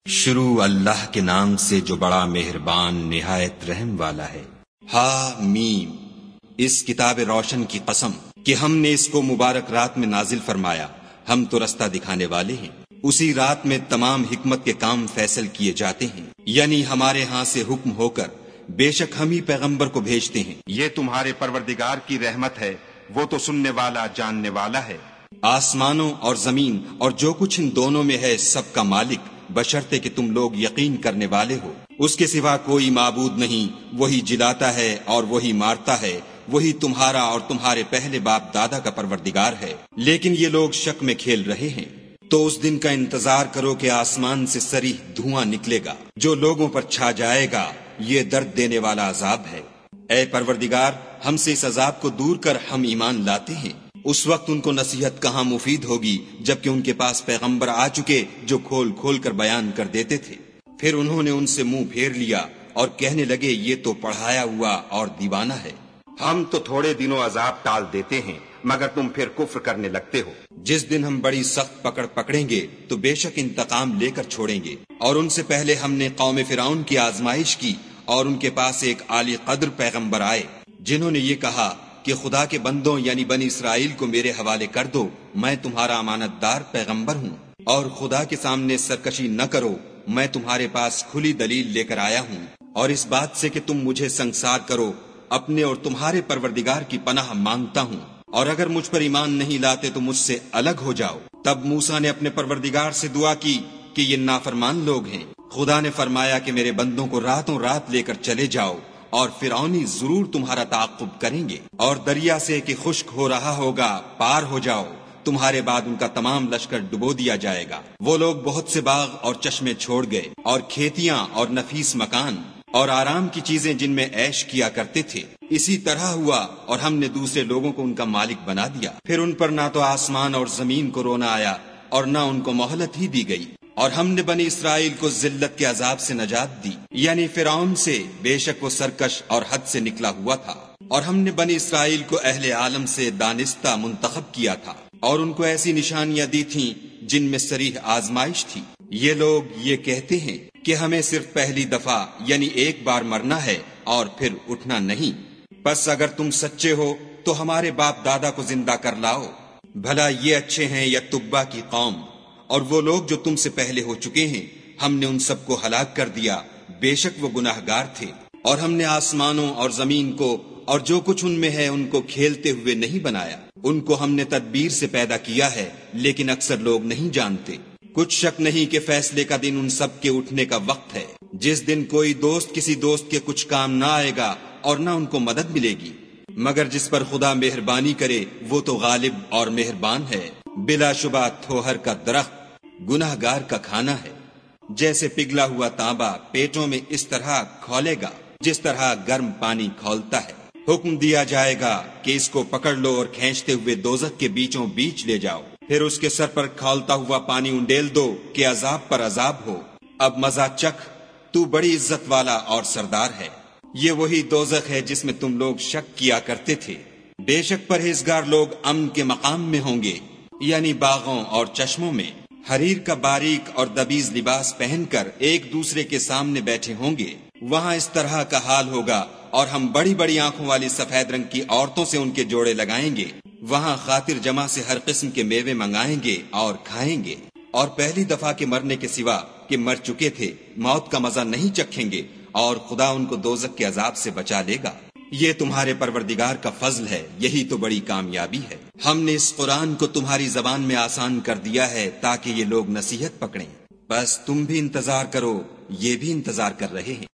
شروع اللہ کے نام سے جو بڑا مہربان نہایت رحم والا ہے۔ ہا میم، اس کتاب روشن کی قسم کہ ہم نے اس کو مبارک رات میں نازل فرمایا، ہم تو رستہ دکھانے والے ہیں۔ اسی رات میں تمام حکمت کے کام فیصل کیے جاتے ہیں، یعنی ہمارے ہاں سے حکم ہو کر بے شک ہم ہی پیغمبر کو بھیجتے ہیں۔ یہ تمہارے پروردگار کی رحمت ہے، وہ تو سننے والا جاننے والا ہے۔ آسمانوں اور زمین اور جو کچھ ان دونوں میں ہے سب کا مالک، بشرطے کہ تم لوگ یقین کرنے والے ہو۔ اس کے سوا کوئی معبود نہیں، وہی جلاتا ہے اور وہی مارتا ہے، وہی تمہارا اور تمہارے پہلے باپ دادا کا پروردگار ہے، لیکن یہ لوگ شک میں کھیل رہے ہیں۔ تو اس دن کا انتظار کرو کہ آسمان سے صریح دھواں نکلے گا جو لوگوں پر چھا جائے گا، یہ درد دینے والا عذاب ہے۔ اے پروردگار، ہم سے اس عذاب کو دور کر، ہم ایمان لاتے ہیں۔ اس وقت ان کو نصیحت کہاں مفید ہوگی جبکہ ان کے پاس پیغمبر آ چکے جو کھول کھول کر بیان کر دیتے تھے۔ پھر انہوں نے ان سے منہ پھیر لیا اور کہنے لگے یہ تو پڑھایا ہوا اور دیوانہ ہے۔ ہم تو تھوڑے دنوں عذاب ٹال دیتے ہیں مگر تم پھر کفر کرنے لگتے ہو۔ جس دن ہم بڑی سخت پکڑ پکڑیں گے تو بے شک انتقام لے کر چھوڑیں گے۔ اور ان سے پہلے ہم نے قوم فرعون کی آزمائش کی اور ان کے پاس ایک عالی قدر پیغمبر آئے جنہوں نے یہ کہا کہ خدا کے بندوں یعنی بنی اسرائیل کو میرے حوالے کر دو، میں تمہارا امانت دار پیغمبر ہوں، اور خدا کے سامنے سرکشی نہ کرو، میں تمہارے پاس کھلی دلیل لے کر آیا ہوں، اور اس بات سے کہ تم مجھے سنگسار کرو اپنے اور تمہارے پروردگار کی پناہ مانگتا ہوں، اور اگر مجھ پر ایمان نہیں لاتے تو مجھ سے الگ ہو جاؤ۔ تب موسیٰ نے اپنے پروردگار سے دعا کی کہ یہ نافرمان لوگ ہیں۔ خدا نے فرمایا کہ میرے بندوں کو راتوں رات لے کر چلے جاؤ، اور فرعونی ضرور تمہارا تعاقب کریں گے، اور دریا سے کہ خشک ہو رہا ہوگا پار ہو جاؤ، تمہارے بعد ان کا تمام لشکر ڈبو دیا جائے گا۔ وہ لوگ بہت سے باغ اور چشمے چھوڑ گئے، اور کھیتیاں اور نفیس مکان اور آرام کی چیزیں جن میں عیش کیا کرتے تھے۔ اسی طرح ہوا اور ہم نے دوسرے لوگوں کو ان کا مالک بنا دیا۔ پھر ان پر نہ تو آسمان اور زمین کو رونا آیا اور نہ ان کو مہلت ہی دی گئی، اور ہم نے بنی اسرائیل کو ذلت کے عذاب سے نجات دی، یعنی فرعون سے، بے شک وہ سرکش اور حد سے نکلا ہوا تھا۔ اور ہم نے بنی اسرائیل کو اہل عالم سے دانستہ منتخب کیا تھا، اور ان کو ایسی نشانیاں دی تھیں جن میں صریح آزمائش تھی۔ یہ لوگ یہ کہتے ہیں کہ ہمیں صرف پہلی دفعہ یعنی ایک بار مرنا ہے اور پھر اٹھنا نہیں، پس اگر تم سچے ہو تو ہمارے باپ دادا کو زندہ کر لاؤ، بھلا یہ اچھے ہیں یا تبا کی قوم؟ اور وہ لوگ جو تم سے پہلے ہو چکے ہیں ہم نے ان سب کو ہلاک کر دیا، بے شک وہ گناہ گار تھے۔ اور ہم نے آسمانوں اور زمین کو اور جو کچھ ان میں ہے ان کو کھیلتے ہوئے نہیں بنایا، ان کو ہم نے تدبیر سے پیدا کیا ہے، لیکن اکثر لوگ نہیں جانتے۔ کچھ شک نہیں کہ فیصلے کا دن ان سب کے اٹھنے کا وقت ہے، جس دن کوئی دوست کسی دوست کے کچھ کام نہ آئے گا اور نہ ان کو مدد ملے گی، مگر جس پر خدا مہربانی کرے وہ تو غالب اور مہربان ہے۔ بلا شبہ تھوہر کا درخت گناہ گار کا کھانا ہے، جیسے پگھلا ہوا تانبا پیٹوں میں اس طرح کھولے گا جس طرح گرم پانی کھولتا ہے۔ حکم دیا جائے گا کہ اس کو پکڑ لو اور کھینچتے ہوئے دوزخ کے بیچوں بیچ لے جاؤ، پھر اس کے سر پر کھولتا ہوا پانی انڈیل دو کہ عذاب پر عذاب ہو، اب مزہ چکھ، تو بڑی عزت والا اور سردار ہے۔ یہ وہی دوزخ ہے جس میں تم لوگ شک کیا کرتے تھے۔ بے شک پرہیزگار لوگ امن کے مقام میں ہوں گے، یعنی باغوں اور چشموں میں، حریر کا باریک اور دبیز لباس پہن کر ایک دوسرے کے سامنے بیٹھے ہوں گے۔ وہاں اس طرح کا حال ہوگا، اور ہم بڑی بڑی آنکھوں والی سفید رنگ کی عورتوں سے ان کے جوڑے لگائیں گے۔ وہاں خاطر جمع سے ہر قسم کے میوے منگائیں گے اور کھائیں گے، اور پہلی دفعہ کے مرنے کے سوا کہ مر چکے تھے موت کا مزہ نہیں چکھیں گے، اور خدا ان کو دوزخ کے عذاب سے بچا لے گا۔ یہ تمہارے پروردگار کا فضل ہے، یہی تو بڑی کامیابی ہے۔ ہم نے اس قرآن کو تمہاری زبان میں آسان کر دیا ہے تاکہ یہ لوگ نصیحت پکڑیں، بس تم بھی انتظار کرو، یہ بھی انتظار کر رہے ہیں۔